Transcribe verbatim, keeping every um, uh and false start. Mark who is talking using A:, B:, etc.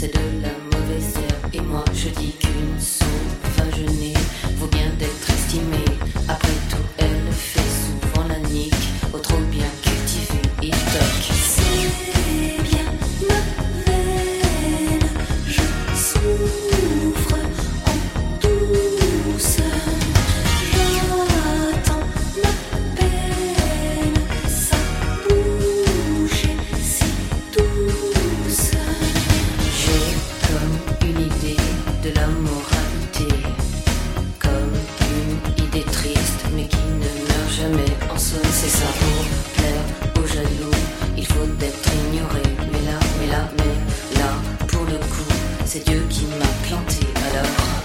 A: c'est de la mauvaise herbe. Et moi je dis qu'une sauvageonnée vaut bien d'être estimée. Après tout, elle fait souvent la nique au trop bien cultivé et toc. C'est bien ma veine, je souffre en douceur. J'attends ma peine, sa bouche est si douce. J'ai comme une idée de la moralité, comme une idée triste mais qui ne meurt jamais. En somme c'est ça, pour plaire aux jaloux il faut être ignoré. Mais là, mais là, mais là, pour le coup c'est Dieu qui m'a planté alors.